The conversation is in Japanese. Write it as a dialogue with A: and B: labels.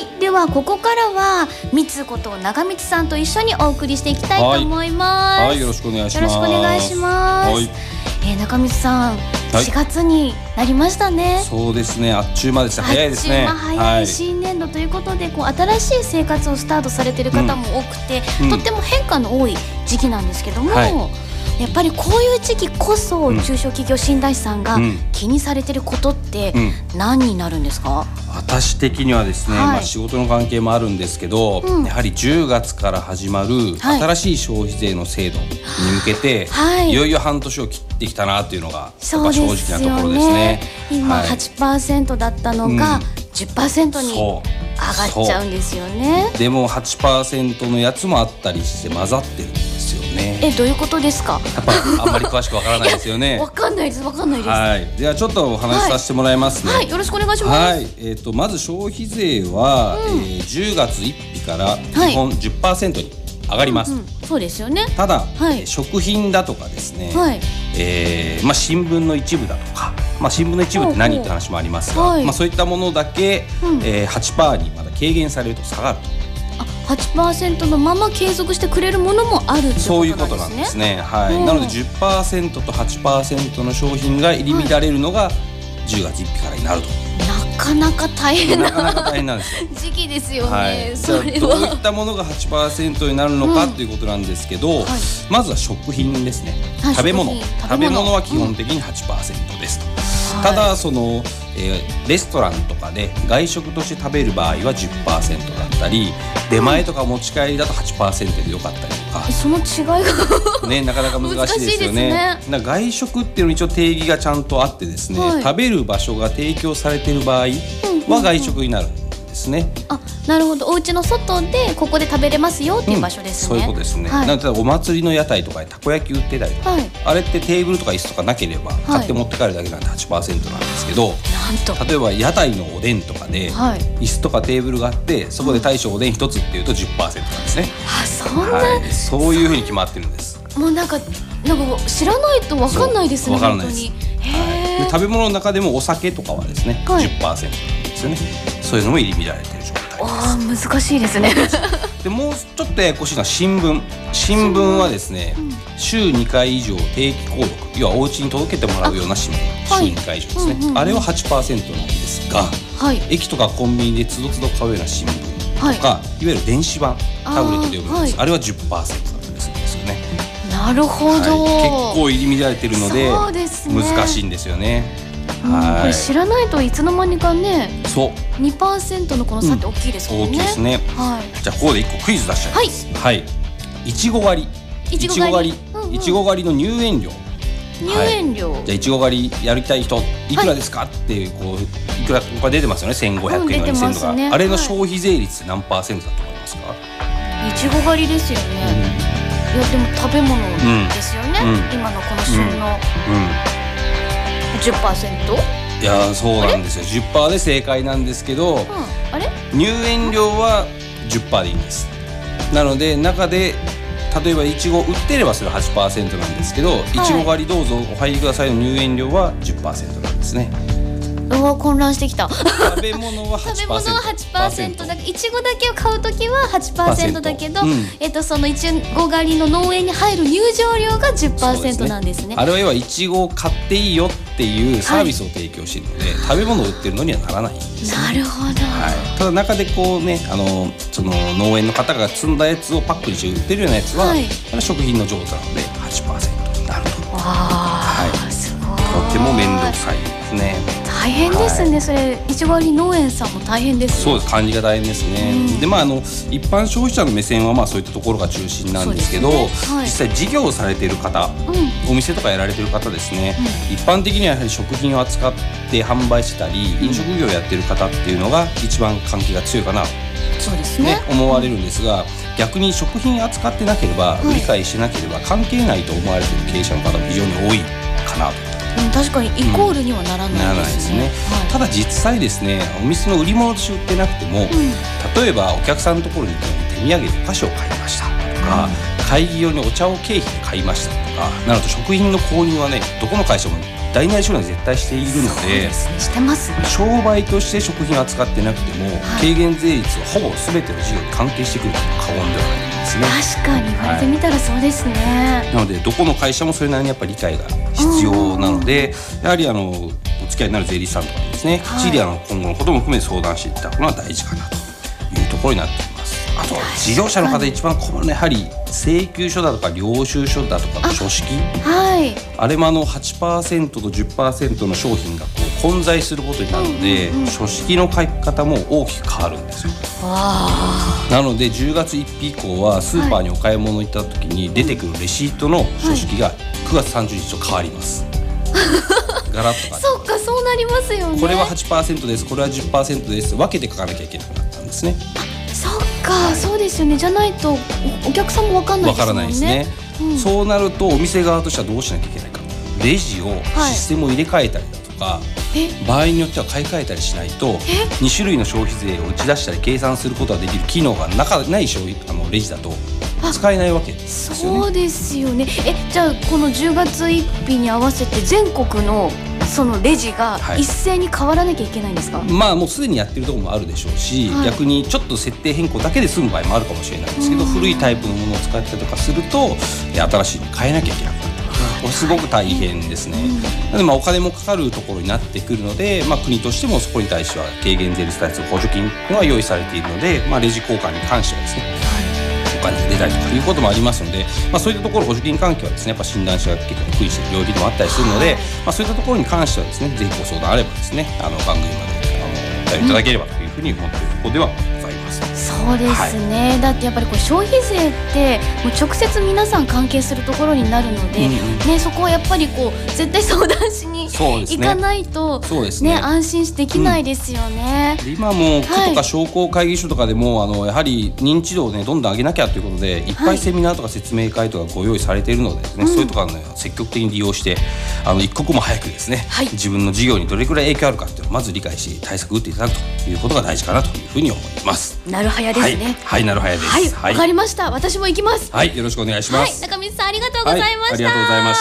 A: い、ではここからはみつこと長光さんと一緒にお送りしていきたいと思います。
B: はい、よろしくお願いします。
A: よろしくお願いします。
B: はい、
A: 長光さん、
B: はい、
A: 4月になりましたね。
B: そうですね、あっちゅう間ですね。早いですね。
A: 早い新年度ということで、新しい生活をスタートされている方も多くて、とっても変化の多い時期なんですけども、やっぱりこういう時期こそ中小企業診断士さんが気にされていることって何になるんですか？
B: 私的にはですね、仕事の関係もあるんですけど、やはり10月から始まる新しい消費税の制度に向けて、いよいよ半年を切ってきたなというのが正直なところですね。
A: 今 8% だったのが 10% に上がっちゃうんですよね。
B: でも 8% のやつもあったりして混ざってるんですよね。
A: どういうことですか？
B: やっぱあんまり詳しくわからないですよね。
A: わかんないです。
B: ではちょっとお話しさせてもらいますね。
A: よろしくお願いします。
B: まず消費税は、10月1日から基本 10% に上がります。
A: そうですよね。
B: ただ、食品だとかですね、新聞の一部だとか、新聞の一部って何って話もありますが、そういったものだけ、8% にまだ軽減されると下がると。
A: 8% のまま継続してくれるものもあるってことなんですね。
B: そういうことなんですね。なので 10% と 8% の商品が入り乱れるのが10月1日からになると。
A: なかなか大変な
B: なんですよ。
A: 時期ですよね。それは
B: どういったものが 8% になるのかということなんですけど、まずは食品ですね。食べ物は基本的に 8% ですと。ただレストランとかで外食として食べる場合は 10% だったり、出前とか持ち帰りだと 8% でよかったりとか、
A: その違いが
B: ね、なかなか難しいですよね。外食っていうの一応定義がちゃんとあってですね、食べる場所が提供されている場合は外食になるんですね。
A: なるほど。お家の外でここで食べれますよっていう場所ですね。
B: そういうことですね。なんでお祭りの屋台とかでたこ焼き売ってたりとか、あれってテーブルとか椅子とかなければ買って持って帰るだけなんで 8% なんですけど、例えば屋台のおでんとかで椅子とかテーブルがあって、そこで大将おでん一つっていうと 10% なんですね。そういうふうに決まってるんです。
A: もうなんか知らないと分かんないですね。
B: 分からないです。食べ物の中でもお酒とかはですね、10% なんですよね。そういうのも入り乱れてる状態です。
A: 難しいですね。
B: でもうちょっとややこしいのは新聞はですね、週2回以上定期購読、要はお家に届けてもらうような新聞、週2回以上ですね。あれは 8% なんですが、駅とかコンビニでつどつど買うような新聞とか、いわゆる電子版、タブレットで読むんです。あれは 10% なんですよね。な
A: るほど。
B: 結構入り乱れてるので難しいんですよね。
A: これ知らないといつの間にかね、2% のこの差って大きいですもんね。
B: 大きいですね。じゃあここで1個クイズ出しちゃいます。いちご狩りの入園料。じゃあいちご狩りやりたい人いくらですかっていう、いくらここが出てますよね。1500円とか2000円とか、あれの消費税率って何%だと思いますか？
A: いちご狩りですよね。いやでも食べ物ですよね。今のこの旬の10%？
B: いやそうなんですよ。 10% で正解なんですけど、入園料は 10% でいいんです。なので中で例えばいちご売ってればそれは 8% なんですけど、いちご狩りどうぞお入りくださいの入園料は 10% なんですね。
A: 混乱してきた。
B: 食べ物は 8%
A: だからいちごだけを買うときは 8% だけど、そのいちご狩りの農園に入る入場料が 10% なんですね。
B: あれは要はいちごを買っていいよっていうサービスを提供しているので、食べ物を売ってるのにはならないんですね。
A: なるほど。
B: ただ中でその農園の方が摘んだやつをパックにして売ってるようなやつは、食品の上手なので 8% になると。
A: すごい。
B: とても面倒くさいですね。
A: 大変ですね。それいちご狩り農園さんも大変ですね。
B: そうです。管理が大変ですね。で一般消費者の目線はそういったところが中心なんですけど、実際事業をされている方、お店とかやられている方ですね、一般的にはやはり食品を扱って販売したり、飲食業をやっている方っていうのが一番関係が強いかなと思われるんですが、逆に食品扱ってなければ、理解してなければ関係ないと思われている経営者の方も非常に多いかなと。
A: 確かにイコールにはならないですね。
B: ただ実際ですね、お店の売り物として売ってなくても、例えばお客さんのところに手土産でお菓子を買いましたとか、会議用にお茶を経費で買いましたとかなると、食品の購入はね、どこの会社も大なり小なり絶対しているの
A: そう
B: で、
A: ですね、してますね。
B: 商売として食品を扱ってなくても、軽減税率はほぼ全ての事業に関係してくると過言ではないですね。
A: 確かに言われてみたらそうですね。
B: なのでどこの会社もそれなりにやっぱり理解が必要なので、やはりお付き合いになる税理士さんとかにですね、きっちり今後のことも含めて相談していただくのは大事かなというところになっています。あと事業者の方一番困るのはやはり請求書だとか領収書だとかの書式、あれも8% と 10% の商品がこう混在することになるので、書式の書き方も大きく変わるんですよ。なので10月1日以降はスーパーにお買い物行った時に出てくるレシートの書式が9月30日と変わります。ガラッと変わる。
A: そっか、そうなりますよね。
B: これは 8% です、これは 10% です分けて書かなきゃいけなくなったんですね。
A: そっか、そうですよね。じゃないとお客さんも分かんないですもんね。
B: 分からないですね。そうなるとお店側としてはどうしなきゃいけないか、レジをシステムを入れ替えたりだとか、場合によっては買い替えたりしないと2種類の消費税を打ち出したり計算することができる機能がないレジだと使えないわけですよね。
A: そうですよね。じゃあこの10月1日に合わせて全国のそのレジが一斉に変わらなきゃいけないんですか？
B: もうすでにやってるところもあるでしょうし、逆にちょっと設定変更だけで済む場合もあるかもしれないんですけど、古いタイプのものを使ったりとかすると新しいのに変えなきゃいけなくなる。これすごく大変ですね。なのでお金もかかるところになってくるので、国としてもそこに対しては軽減税率対する補助金が用意されているので、レジ交換に関してはですね、お金が出たりとかいうこともありますので、そういったところ補助金関係はですね、やっぱ診断書が結構低いしている領域でもあったりするので、そういったところに関してはですね、ぜひご相談あればですね、番組までお便りいただければというふうに思っているところではございます。
A: そうですね、だってやっぱり消費税ってもう直接皆さん関係するところになるので、そこはやっぱり絶対相談しに行かないと、安心できないですよね。
B: 今も区とか商工会議所とかでもやはり認知度をどんどん上げなきゃということでいっぱいセミナーとか説明会とかご用意されているのでですね、そういうところは積極的に利用して一刻も早くですね、自分の事業にどれくらい影響あるかっていうのをまず理解し対策を打っていただくということが大事かなというふうに思います。
A: なるはやですね。
B: なるはやです。
A: わかりました。私も行きます。
B: よろしくお願いします。
A: 中水さん、ありがとうございました。
B: ありがとうございました。